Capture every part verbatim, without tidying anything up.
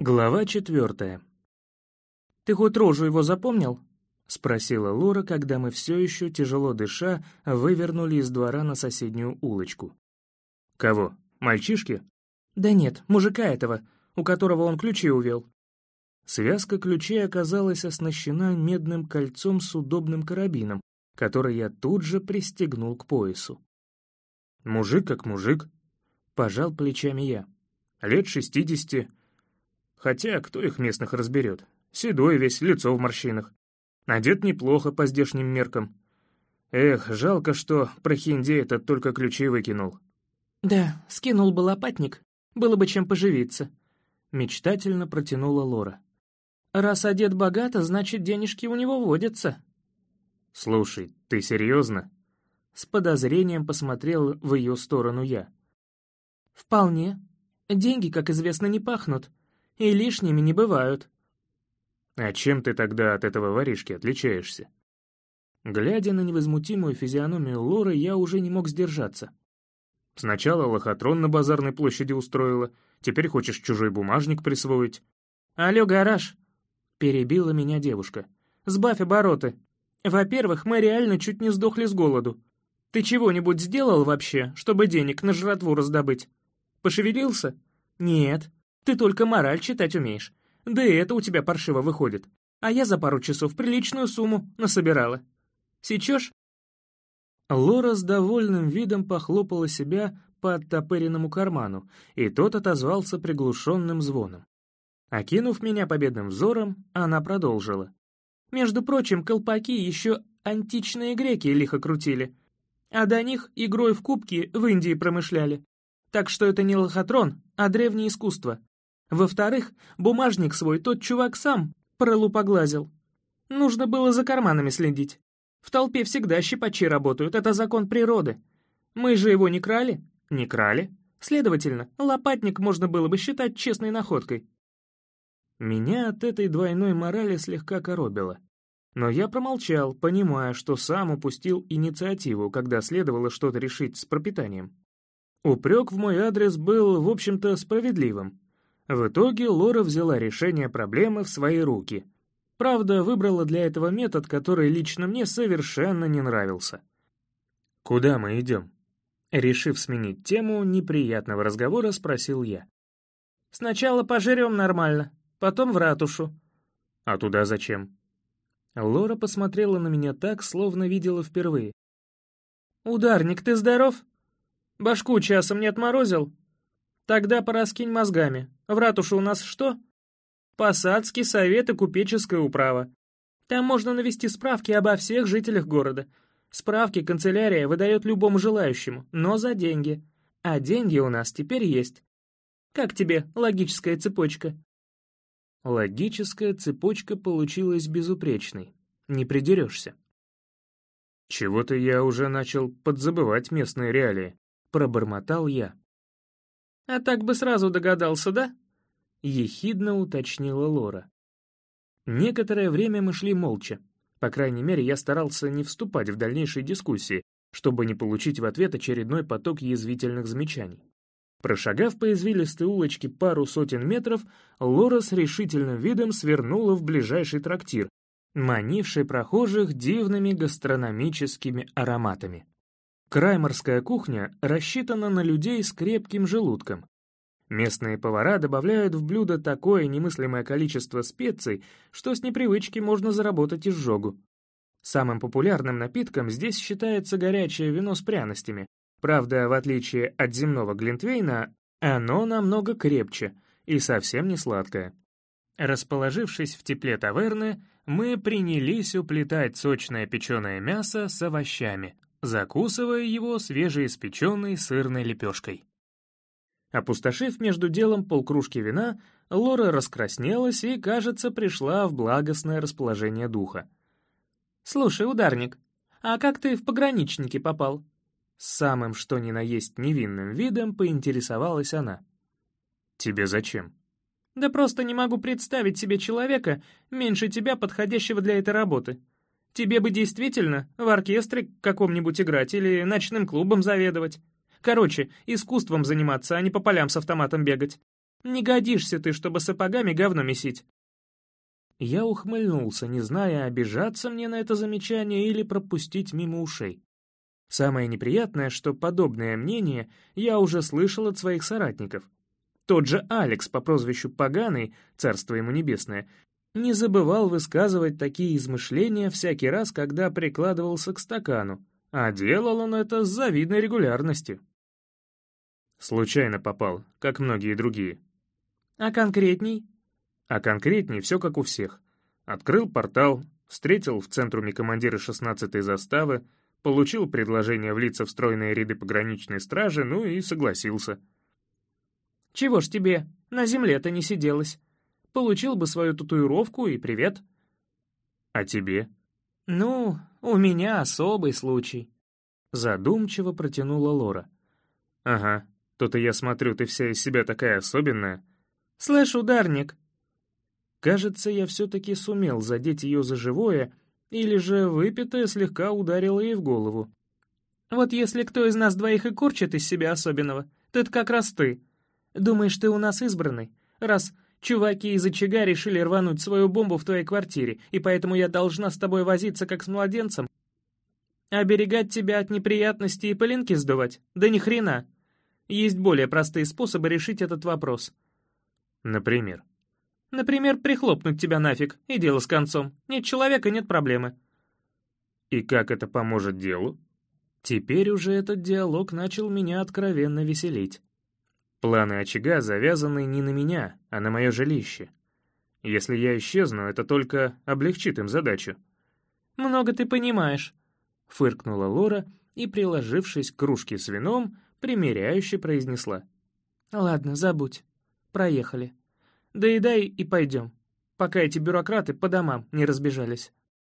Глава четвертая. «Ты хоть рожу его запомнил?» — спросила Лора, когда мы все еще, тяжело дыша, вывернули из двора на соседнюю улочку. «Кого? Мальчишки?» «Да нет, мужика этого, у которого он ключи увел». Связка ключей оказалась оснащена медным кольцом с удобным карабином, который я тут же пристегнул к поясу. «Мужик как мужик», — пожал плечами я. «Лет шестидесяти. Хотя кто их местных разберет? Седой весь, лицо в морщинах. Одет неплохо по здешним меркам. Эх, жалко, что прохиндей этот только ключи выкинул». «Да, скинул бы лопатник, было бы чем поживиться», — мечтательно протянула Лора. «Раз одет богато, значит, денежки у него водятся». «Слушай, ты серьезно?» С подозрением посмотрел в ее сторону я. «Вполне. Деньги, как известно, не пахнут, и лишними не бывают». «А чем ты тогда от этого воришки отличаешься?» Глядя на невозмутимую физиономию Лоры, я уже не мог сдержаться. «Сначала лохотрон на базарной площади устроила, теперь хочешь чужой бумажник присвоить». «Алло, гараж!» — перебила меня девушка. «Сбавь обороты. Во-первых, мы реально чуть не сдохли с голоду. Ты чего-нибудь сделал вообще, чтобы денег на жратву раздобыть? Пошевелился? Нет. Ты только мораль читать умеешь. Да и это у тебя паршиво выходит. А я за пару часов приличную сумму насобирала. Сечешь?» Лора с довольным видом похлопала себя по оттопыренному карману, и тот отозвался приглушенным звоном. Окинув меня победным взором, она продолжила. «Между прочим, колпаки еще античные греки лихо крутили, а до них игрой в кубки в Индии промышляли. Так что это не лохотрон, а древнее искусство. Во-вторых, бумажник свой тот чувак сам пролупоглазил. Нужно было за карманами следить. В толпе всегда щипачи работают, это закон природы. Мы же его не крали? Не крали. Следовательно, лопатник можно было бы считать честной находкой». Меня от этой двойной морали слегка коробило. Но я промолчал, понимая, что сам упустил инициативу, когда следовало что-то решить с пропитанием. Упрек в мой адрес был, в общем-то, справедливым. В итоге Лора взяла решение проблемы в свои руки. Правда, выбрала для этого метод, который лично мне совершенно не нравился. «Куда мы идем?» Решив сменить тему неприятного разговора, спросил я. «Сначала пожрем нормально, потом в ратушу». «А туда зачем?» Лора посмотрела на меня так, словно видела впервые. «Ударник, ты здоров? Башку часом не отморозил? Тогда пораскинь мозгами. В ратуше у нас что? Посадский совет и купеческая управа. Там можно навести справки обо всех жителях города. Справки канцелярия выдает любому желающему, но за деньги. А деньги у нас теперь есть. Как тебе логическая цепочка?» Логическая цепочка получилась безупречной. Не придерешься. «Чего-то я уже начал подзабывать местные реалии», — пробормотал я. «А так бы сразу догадался, да?» — ехидно уточнила Лора. Некоторое время мы шли молча. По крайней мере, я старался не вступать в дальнейшие дискуссии, чтобы не получить в ответ очередной поток язвительных замечаний. Прошагав по извилистой улочке пару сотен метров, Лора с решительным видом свернула в ближайший трактир, манивший прохожих дивными гастрономическими ароматами. Крайморская кухня рассчитана на людей с крепким желудком. Местные повара добавляют в блюдо такое немыслимое количество специй, что с непривычки можно заработать изжогу. Самым популярным напитком здесь считается горячее вино с пряностями. Правда, в отличие от земного глинтвейна, оно намного крепче и совсем не сладкое. Расположившись в тепле таверны, мы принялись уплетать сочное печеное мясо с овощами, закусывая его свежеиспеченной сырной лепешкой. Опустошив между делом полкружки вина, Лора раскраснелась и, кажется, пришла в благостное расположение духа. «Слушай, ударник, а как ты в пограничники попал?» С самым что ни на есть невинным видом поинтересовалась она. «Тебе зачем?» «Да просто не могу представить себе человека, меньше тебя, подходящего для этой работы. Тебе бы действительно в оркестре каком-нибудь играть или ночным клубом заведовать. Короче, искусством заниматься, а не по полям с автоматом бегать. Не годишься ты, чтобы сапогами говно месить». Я ухмыльнулся, не зная, обижаться мне на это замечание или пропустить мимо ушей. Самое неприятное, что подобное мнение я уже слышал от своих соратников. Тот же Алекс по прозвищу Поганый, царство ему небесное, не забывал высказывать такие измышления всякий раз, когда прикладывался к стакану, а делал он это с завидной регулярностью. Случайно попал, как многие другие. «А конкретней?» А конкретней все как у всех. Открыл портал, встретил в центруме командира шестнадцатой заставы, получил предложение влиться в стройные ряды пограничной стражи, ну и согласился. «Чего ж тебе, на земле-то не сиделось? Получил бы свою татуировку и привет». «А тебе?» «Ну, у меня особый случай», — задумчиво протянула Лора. «Ага, то-то я смотрю, ты вся из себя такая особенная». «Слышь, ударник!» Кажется, я все-таки сумел задеть ее за живое, или же выпитое слегка ударило ей в голову. «Вот если кто из нас двоих и корчит из себя особенного, то это как раз ты. Думаешь, ты у нас избранный, раз чуваки из очага решили рвануть свою бомбу в твоей квартире, и поэтому я должна с тобой возиться, как с младенцем? Оберегать тебя от неприятностей и пылинки сдувать? Да ни хрена! Есть более простые способы решить этот вопрос». «Например?» «Например, прихлопнуть тебя нафиг, и дело с концом. Нет человека — нет проблемы». «И как это поможет делу?» Теперь уже этот диалог начал меня откровенно веселить. Планы очага завязаны не на меня, а на мое жилище. Если я исчезну, это только облегчит им задачу. «Много ты понимаешь», — фыркнула Лора и, приложившись к кружке с вином, примиряюще произнесла. «Ладно, забудь. Проехали. Доедай и пойдем, пока эти бюрократы по домам не разбежались».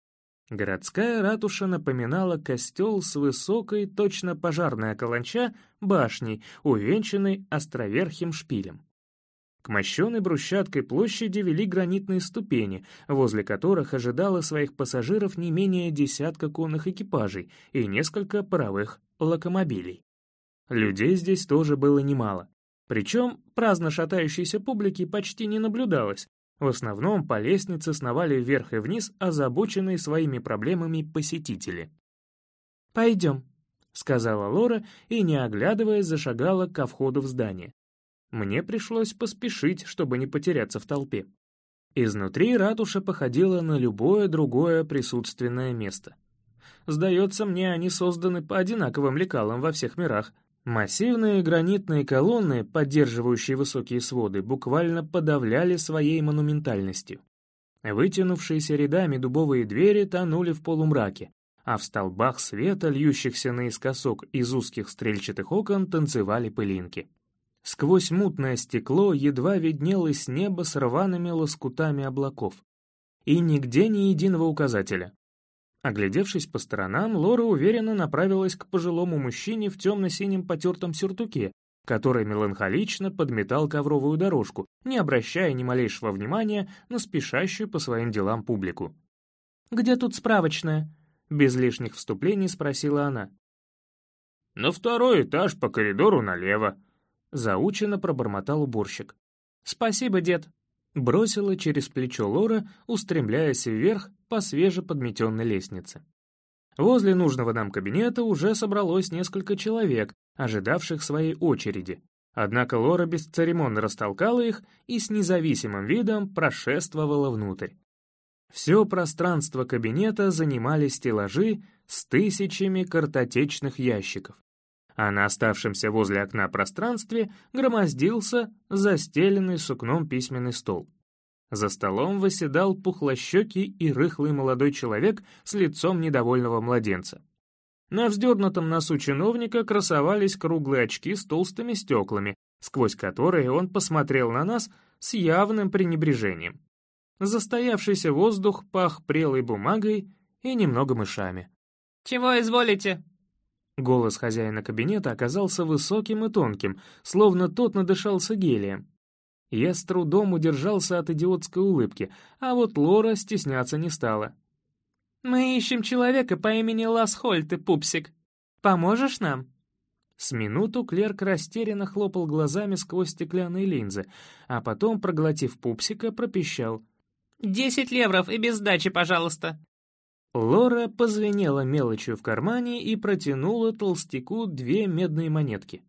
Городская ратуша напоминала костел с высокой, точно пожарная каланча, башней, увенчанной островерхим шпилем. К мощенной брусчаткой площади вели гранитные ступени, возле которых ожидало своих пассажиров не менее десятка конных экипажей и несколько паровых локомобилей. Людей здесь тоже было немало. Причем праздно шатающейся публики почти не наблюдалось. В основном по лестнице сновали вверх и вниз озабоченные своими проблемами посетители. «Пойдем», — сказала Лора и, не оглядываясь, зашагала ко входу в здание. Мне пришлось поспешить, чтобы не потеряться в толпе. Изнутри ратуша походила на любое другое присутственное место. Сдается мне, они созданы по одинаковым лекалам во всех мирах. Массивные гранитные колонны, поддерживающие высокие своды, буквально подавляли своей монументальностью. Вытянувшиеся рядами дубовые двери тонули в полумраке, а в столбах света, льющихся наискосок из узких стрельчатых окон, танцевали пылинки. Сквозь мутное стекло едва виднелось небо с рваными лоскутами облаков. И нигде ни единого указателя. Оглядевшись по сторонам, Лора уверенно направилась к пожилому мужчине в темно-синем потертом сюртуке, который меланхолично подметал ковровую дорожку, не обращая ни малейшего внимания на спешащую по своим делам публику. «Где тут справочная?» — без лишних вступлений спросила она. «На второй этаж по коридору налево», — заученно пробормотал уборщик. «Спасибо, дед», — бросила через плечо Лора, устремляясь вверх по свежеподметенной лестнице. Возле нужного нам кабинета уже собралось несколько человек, ожидавших своей очереди. Однако Лора бесцеремонно растолкала их и с независимым видом прошествовала внутрь. Все пространство кабинета занимали стеллажи с тысячами картотечных ящиков, а на оставшемся возле окна пространстве громоздился застеленный сукном письменный стол. За столом восседал пухлощекий и рыхлый молодой человек с лицом недовольного младенца. На вздернутом носу чиновника красовались круглые очки с толстыми стеклами, сквозь которые он посмотрел на нас с явным пренебрежением. Застоявшийся воздух пах прелой бумагой и немного мышами. «Чего изволите?» Голос хозяина кабинета оказался высоким и тонким, словно тот надышался гелием. Я с трудом удержался от идиотской улыбки, а вот Лора стесняться не стала. «Мы ищем человека по имени Лас Хольт, пупсик. Поможешь нам?» С минуту клерк растерянно хлопал глазами сквозь стеклянные линзы, а потом, проглотив пупсика, пропищал: «Десять левров и без сдачи, пожалуйста». Лора позвенела мелочью в кармане и протянула толстяку две медные монетки.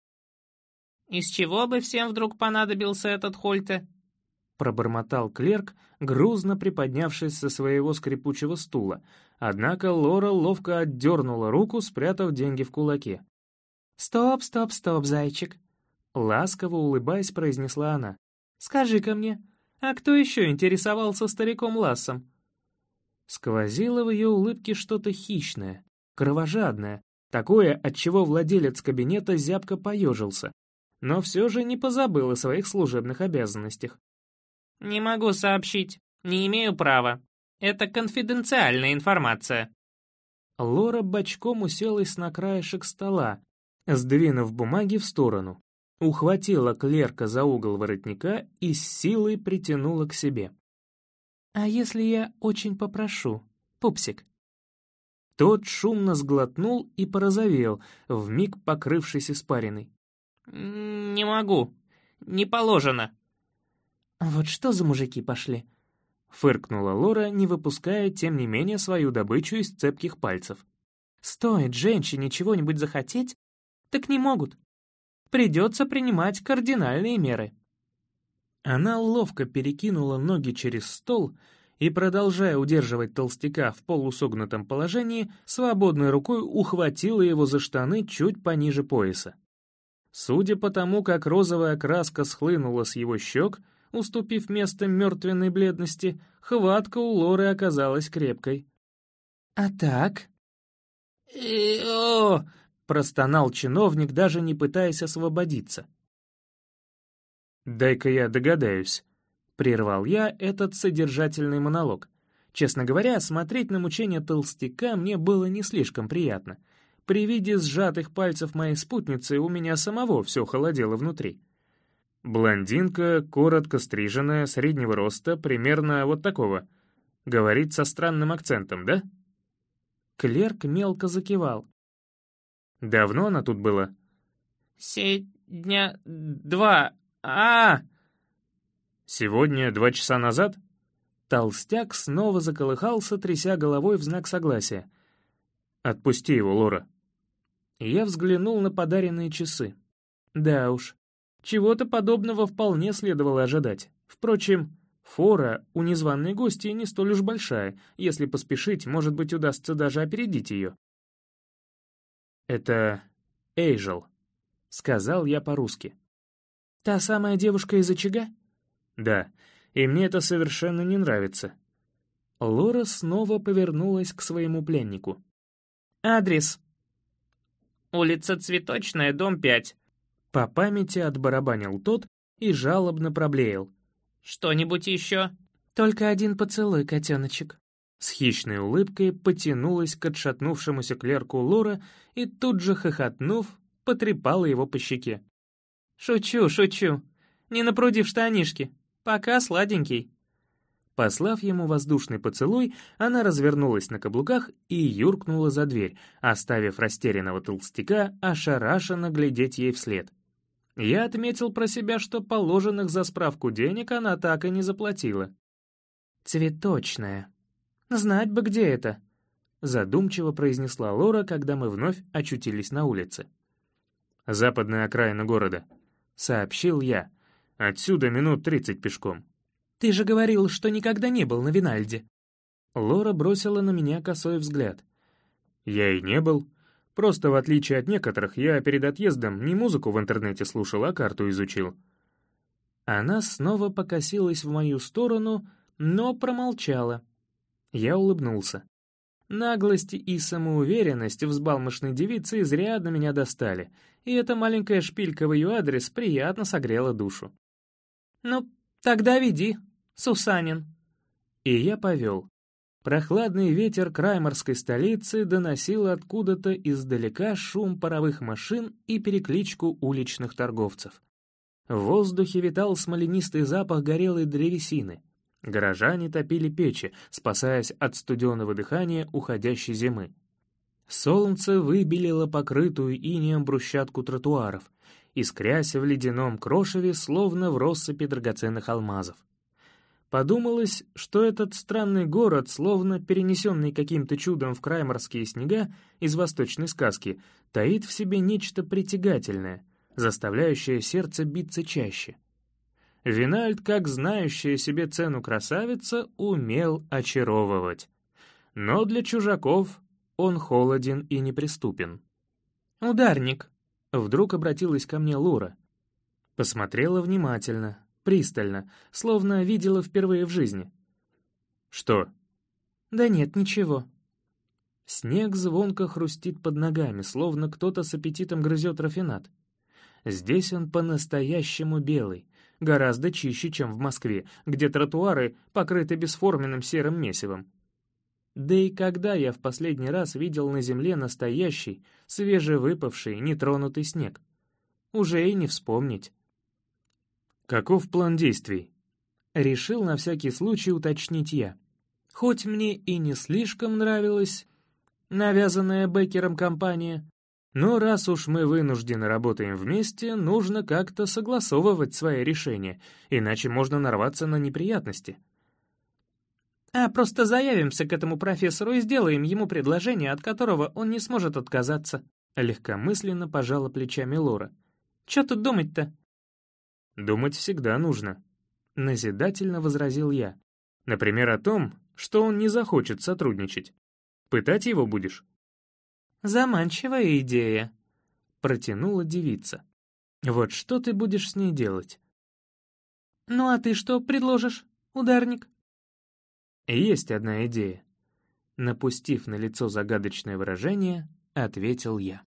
«Из чего бы всем вдруг понадобился этот Хольте?» — пробормотал клерк, грузно приподнявшись со своего скрипучего стула, однако Лора ловко отдернула руку, спрятав деньги в кулаке. «Стоп, стоп, стоп, зайчик!» — ласково улыбаясь, произнесла она. «Скажи-ка мне, а кто еще интересовался стариком Лассом?» Сквозило в ее улыбке что-то хищное, кровожадное, такое, от чего владелец кабинета зябко поежился, но все же не позабыл о своих служебных обязанностях. «Не могу сообщить, не имею права. Это конфиденциальная информация». Лора бочком уселась на краешек стола, сдвинув бумаги в сторону, ухватила клерка за угол воротника и с силой притянула к себе. «А если я очень попрошу, пупсик?» Тот шумно сглотнул и порозовел, вмиг покрывшись испариной. «Не могу. Не положено». «Вот что за мужики пошли?» — фыркнула Лора, не выпуская, тем не менее, свою добычу из цепких пальцев. «Стоит женщине чего-нибудь захотеть, так не могут. Придется принимать кардинальные меры». Она ловко перекинула ноги через стол и, продолжая удерживать толстяка в полусогнутом положении, свободной рукой ухватила его за штаны чуть пониже пояса. Судя по тому, как розовая краска схлынула с его щек, уступив место мертвенной бледности, хватка у Лоры оказалась крепкой. «А так?» «И-о!» — простонал чиновник, даже не пытаясь освободиться. «Дай-ка я догадаюсь», — прервал я этот содержательный монолог. Честно говоря, смотреть на мучения толстяка мне было не слишком приятно. При виде сжатых пальцев моей спутницы у меня самого все холодело внутри. Блондинка, коротко стриженная, среднего роста, примерно вот такого. Говорит со странным акцентом, да? Клерк мелко закивал. «Давно она тут была?» «Сей дня два... а, -а, -а «Сегодня два часа назад?» Толстяк снова заколыхался, тряся головой в знак согласия. «Отпусти его, Лора». Я взглянул на подаренные часы. Да уж, чего-то подобного вполне следовало ожидать. Впрочем, фора у незваной гости не столь уж большая. Если поспешить, может быть, удастся даже опередить ее. «Это Эйжел», — сказал я по-русски. «Та самая девушка из очага?» «Да, и мне это совершенно не нравится». Лора снова повернулась к своему пленнику. «Адрес?» «Улица Цветочная, дом пять». По памяти отбарабанил тот и жалобно проблеял. «Что-нибудь еще?» «Только один поцелуй, котеночек». С хищной улыбкой потянулась к отшатнувшемуся клерку Лора и тут же, хохотнув, потрепала его по щеке. «Шучу, шучу. Не напруди в штанишки. Пока сладенький». Послав ему воздушный поцелуй, она развернулась на каблуках и юркнула за дверь, оставив растерянного толстяка ошарашенно глядеть ей вслед. Я отметил про себя, что положенных за справку денег она так и не заплатила. «Цветочная. Знать бы, где это», — задумчиво произнесла Лора, когда мы вновь очутились на улице. «Западная окраина города», — сообщил я. «Отсюда минут тридцать пешком». «Ты же говорил, что никогда не был на Винальде». Лора бросила на меня косой взгляд. «Я и не был. Просто, в отличие от некоторых, я перед отъездом не музыку в интернете слушал, а карту изучил». Она снова покосилась в мою сторону, но промолчала. Я улыбнулся. Наглость и самоуверенность взбалмошной девицы изрядно меня достали, и эта маленькая шпилька в ее адрес приятно согрела душу. «Ну, тогда веди, Сусанин». И я повел. Прохладный ветер крайморской столицы доносил откуда-то издалека шум паровых машин и перекличку уличных торговцев. В воздухе витал смоленистый запах горелой древесины. Горожане топили печи, спасаясь от студеного дыхания уходящей зимы. Солнце выбелило покрытую инеем брусчатку тротуаров, искрясь в ледяном крошеве, словно в россыпи драгоценных алмазов. Подумалось, что этот странный город, словно перенесенный каким-то чудом в край морские снега из восточной сказки, таит в себе нечто притягательное, заставляющее сердце биться чаще. Винальд, как знающая себе цену красавица, умел очаровывать. Но для чужаков он холоден и неприступен. «Ударник», — вдруг обратилась ко мне Лора. Посмотрела внимательно, пристально, словно видела впервые в жизни. «Что?» «Да нет, ничего». Снег звонко хрустит под ногами, словно кто-то с аппетитом грызет рафинад. Здесь он по-настоящему белый, гораздо чище, чем в Москве, где тротуары покрыты бесформенным серым месивом. Да и когда я в последний раз видел на земле настоящий, свежевыпавший, нетронутый снег? Уже и не вспомнить. «Каков план действий?» — решил на всякий случай уточнить я. Хоть мне и не слишком нравилась навязанная Беккером компания, но раз уж мы вынуждены работаем вместе, нужно как-то согласовывать свои решения, иначе можно нарваться на неприятности. «А просто заявимся к этому профессору и сделаем ему предложение, от которого он не сможет отказаться», — легкомысленно пожала плечами Лора. «Чё тут думать-то?» «Думать всегда нужно», — назидательно возразил я. «Например, о том, что он не захочет сотрудничать. Пытать его будешь?» «Заманчивая идея», — протянула девица. «Вот что ты будешь с ней делать?» «Ну а ты что предложишь, ударник?» «Есть одна идея», — напустив на лицо загадочное выражение, ответил я.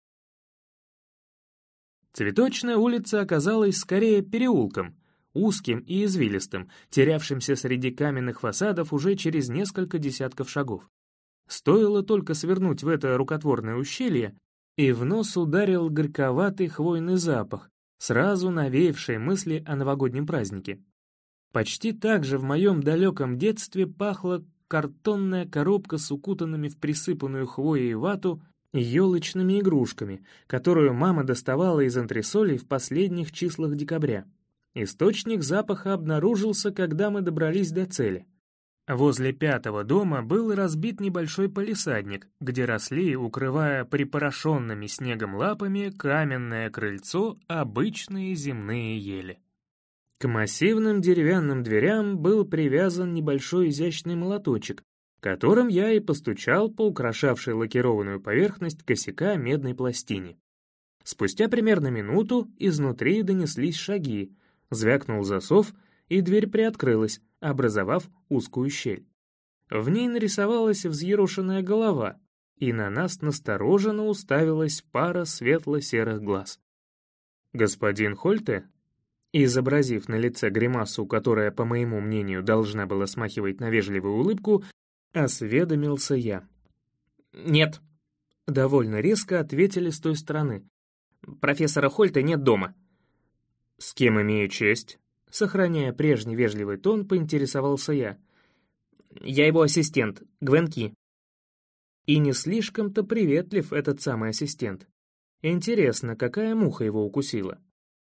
Цветочная улица оказалась скорее переулком, узким и извилистым, терявшимся среди каменных фасадов уже через несколько десятков шагов. Стоило только свернуть в это рукотворное ущелье, и в нос ударил горьковатый хвойный запах, сразу навеявший мысли о новогоднем празднике. Почти так же в моем далеком детстве пахла картонная коробка с укутанными в присыпанную хвоей вату елочными игрушками, которую мама доставала из антресолей в последних числах декабря. Источник запаха обнаружился, когда мы добрались до цели. Возле пятого дома был разбит небольшой палисадник, где росли, укрывая припорошенными снегом лапами, каменное крыльцо, обычные земные ели. К массивным деревянным дверям был привязан небольшой изящный молоточек, которым я и постучал по украшавшей лакированную поверхность косяка медной пластине. Спустя примерно минуту изнутри донеслись шаги, звякнул засов, и дверь приоткрылась, образовав узкую щель. В ней нарисовалась взъерошенная голова, и на нас настороженно уставилась пара светло-серых глаз. «Господин Хольте?» Изобразив на лице гримасу, которая, по моему мнению, должна была смахивать на вежливую улыбку, осведомился я. «Нет», — довольно резко ответили с той стороны. «Профессора Хольта нет дома». «С кем имею честь?» Сохраняя прежний вежливый тон, поинтересовался я. «Я его ассистент, Гвен Ки». И не слишком-то приветлив этот самый ассистент. Интересно, какая муха его укусила?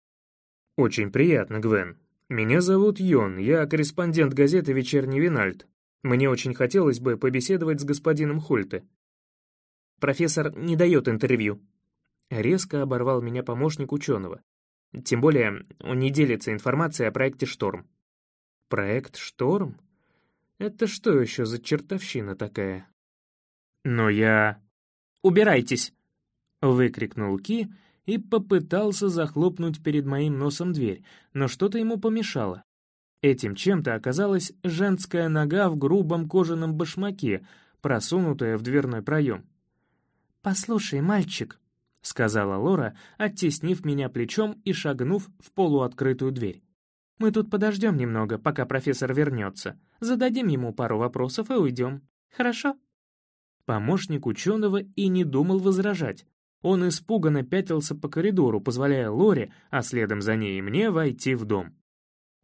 «Очень приятно, Гвен. Меня зовут Йон, я корреспондент газеты «Вечерний Винальд». Мне очень хотелось бы побеседовать с господином Хольте». «Профессор не дает интервью», — резко оборвал меня помощник ученого. «Тем более он не делится информацией о проекте «Шторм». «Проект «Шторм»? Это что еще за чертовщина такая?» «Но я...» «Убирайтесь!» — выкрикнул Ки и попытался захлопнуть перед моим носом дверь, но что-то ему помешало. Этим чем-то оказалась женская нога в грубом кожаном башмаке, просунутая в дверной проем. «Послушай, мальчик», — сказала Лора, оттеснив меня плечом и шагнув в полуоткрытую дверь. «Мы тут подождем немного, пока профессор вернется. Зададим ему пару вопросов и уйдем. Хорошо?» Помощник ученого и не думал возражать. Он испуганно пятился по коридору, позволяя Лоре, а следом за ней и мне, войти в дом.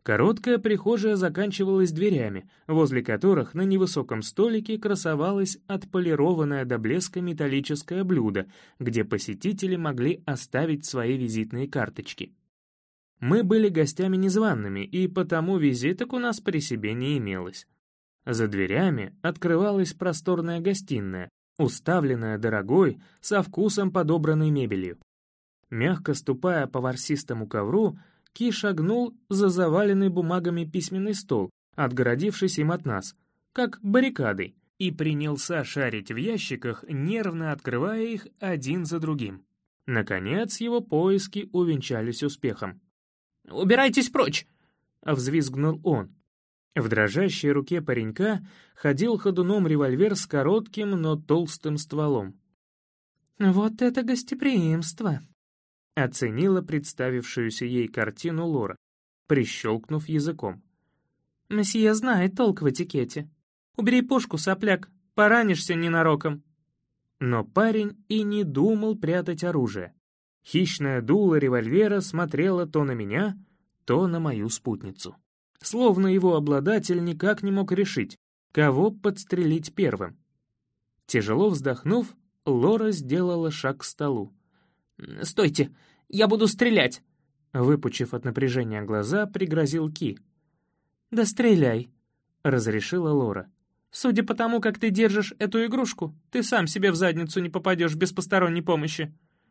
Короткая прихожая заканчивалась дверями, возле которых на невысоком столике красовалось отполированное до блеска металлическое блюдо, где посетители могли оставить свои визитные карточки. Мы были гостями незваными, и потому визиток у нас при себе не имелось. За дверями открывалась просторная гостиная, уставленная дорогой, со вкусом подобранной мебелью. Мягко ступая по ворсистому ковру, Ки шагнул за заваленный бумагами письменный стол, отгородившись им от нас, как баррикадой, и принялся шарить в ящиках, нервно открывая их один за другим. Наконец его поиски увенчались успехом. «Убирайтесь прочь!» — взвизгнул он. В дрожащей руке паренька ходил ходуном револьвер с коротким, но толстым стволом. «Вот это гостеприимство!» — оценила представившуюся ей картину Лора, прищелкнув языком. «Мсье знает толк в этикете. Убери пушку, сопляк, поранишься ненароком». Но парень и не думал прятать оружие. Хищное дуло револьвера смотрело то на меня, то на мою спутницу. Словно его обладатель никак не мог решить, кого подстрелить первым. Тяжело вздохнув, Лора сделала шаг к столу. «Стойте, я буду стрелять!» Выпучив от напряжения глаза, пригрозил Ки. «Да стреляй!» — разрешила Лора. «Судя по тому, как ты держишь эту игрушку, ты сам себе в задницу не попадешь без посторонней помощи».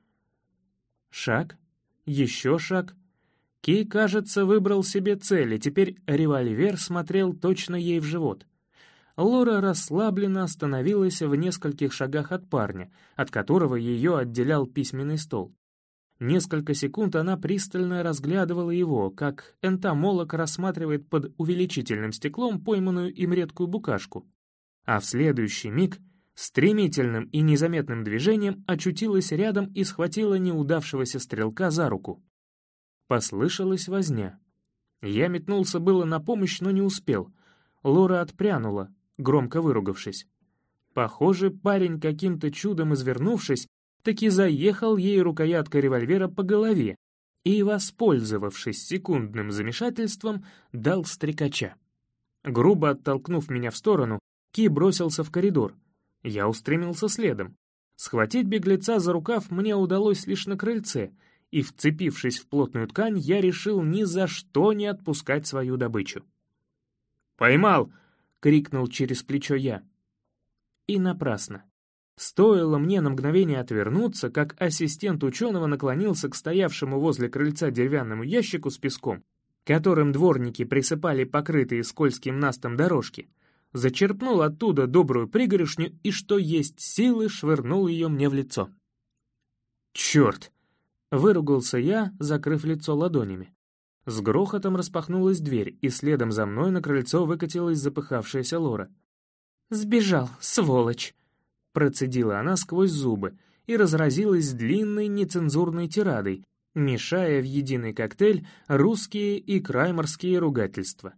Шаг, еще шаг. Ки, кажется, выбрал себе цель, и теперь револьвер смотрел точно ей в живот. Лора расслабленно остановилась в нескольких шагах от парня, от которого ее отделял письменный стол. Несколько секунд она пристально разглядывала его, как энтомолог рассматривает под увеличительным стеклом пойманную им редкую букашку. А в следующий миг стремительным и незаметным движением очутилась рядом и схватила неудавшегося стрелка за руку. Послышалась возня. Я метнулся было на помощь, но не успел. Лора отпрянула, громко выругавшись. Похоже, парень, каким-то чудом извернувшись, таки заехал ей рукояткой револьвера по голове и, воспользовавшись секундным замешательством, дал стрекача. Грубо оттолкнув меня в сторону, Ки бросился в коридор. Я устремился следом. Схватить беглеца за рукав мне удалось лишь на крыльце, и, вцепившись в плотную ткань, я решил ни за что не отпускать свою добычу. «Поймал!» — крикнул через плечо я. И напрасно. Стоило мне на мгновение отвернуться, как ассистент ученого наклонился к стоявшему возле крыльца деревянному ящику с песком, которым дворники присыпали покрытые скользким настом дорожки, зачерпнул оттуда добрую пригоршню и, что есть силы, швырнул ее мне в лицо. «Черт!» — выругался я, закрыв лицо ладонями. С грохотом распахнулась дверь, и следом за мной на крыльцо выкатилась запыхавшаяся Лора. «Сбежал, сволочь!» — процедила она сквозь зубы и разразилась длинной нецензурной тирадой, мешая в единый коктейль русские и крайморские ругательства.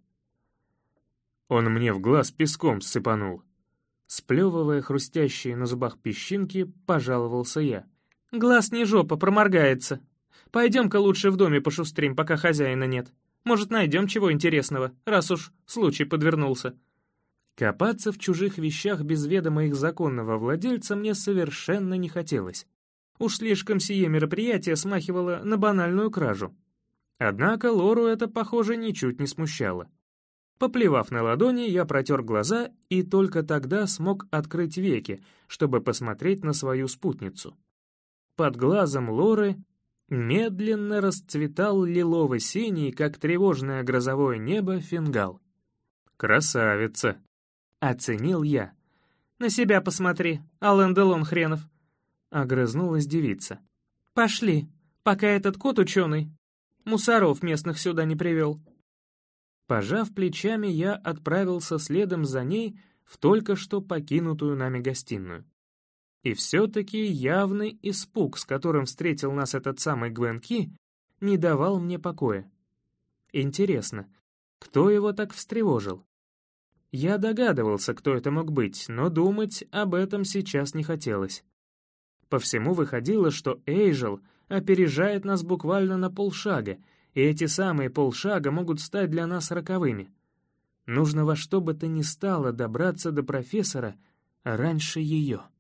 Он мне в глаз песком сыпанул. Сплевывая хрустящие на зубах песчинки, пожаловался я. «Глаз не жопа, проморгается. Пойдем-ка лучше в доме пошустрим, пока хозяина нет. Может, найдем чего интересного, раз уж случай подвернулся». Копаться в чужих вещах без ведома их законного владельца мне совершенно не хотелось. Уж слишком сие мероприятие смахивало на банальную кражу. Однако Лору это, похоже, ничуть не смущало. Поплевав на ладони, я протер глаза и только тогда смог открыть веки, чтобы посмотреть на свою спутницу. Под глазом Лоры медленно расцветал лилово-синий, как тревожное грозовое небо, фингал. «Красавица!» — оценил я. «На себя посмотри, Ален Делон хренов!» — огрызнулась девица. «Пошли, пока этот кот-ученый мусоров местных сюда не привел». Пожав плечами, я отправился следом за ней в только что покинутую нами гостиную. И все-таки явный испуг, с которым встретил нас этот самый Гвен Ки, не давал мне покоя. Интересно, кто его так встревожил? Я догадывался, кто это мог быть, но думать об этом сейчас не хотелось. По всему выходило, что Эйжел опережает нас буквально на полшага, И эти самые полшага могут стать для нас роковыми. Нужно во что бы то ни стало добраться до профессора раньше ее.